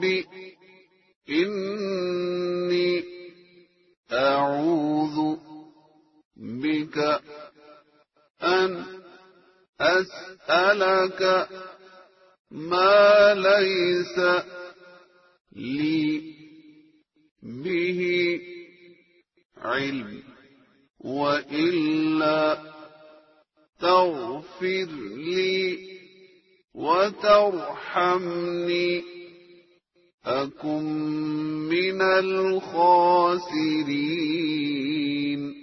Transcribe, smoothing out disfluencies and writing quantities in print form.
إني أعوذ بك أن أسألك ما ليس لي به علم، وإلا تغفر لي وترحمني أكن من الخاسرين.